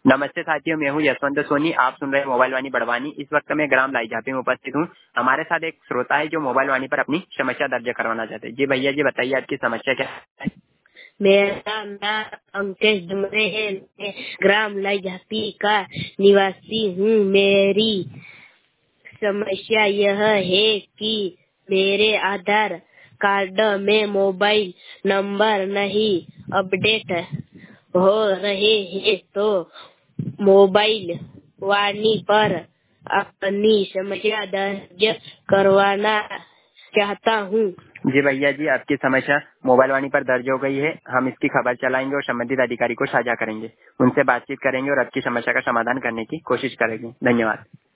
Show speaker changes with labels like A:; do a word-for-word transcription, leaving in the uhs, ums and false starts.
A: नमस्ते साथियों, मैं हूं यशवंत सोनी। आप सुन रहे हैं मोबाइल वाणी बड़वानी। इस वक्त मैं ग्राम लाईझापी में उपस्थित हूं। हमारे साथ एक श्रोता है जो मोबाइल वाणी पर अपनी समस्या दर्ज करवाना चाहते हैं। जी भैया जी, बताइए आपकी समस्या क्या है।
B: मेरा नाम अंकेश डुमरे है। मैं ग्राम लाईझापी का निवासी हूँ। मेरी समस्या यह है कि मेरे आधार कार्ड में मोबाइल नंबर नहीं अपडेट हो रहे हैं, तो मोबाइल वाणी पर अपनी समस्या दर्ज करवाना चाहता हूँ।
A: जी भैया जी, आपकी समस्या मोबाइल वाणी पर दर्ज हो गई है। हम इसकी खबर चलाएंगे और संबंधित अधिकारी को साझा करेंगे। उनसे बातचीत करेंगे और आपकी समस्या का समाधान करने की कोशिश करेंगे। धन्यवाद।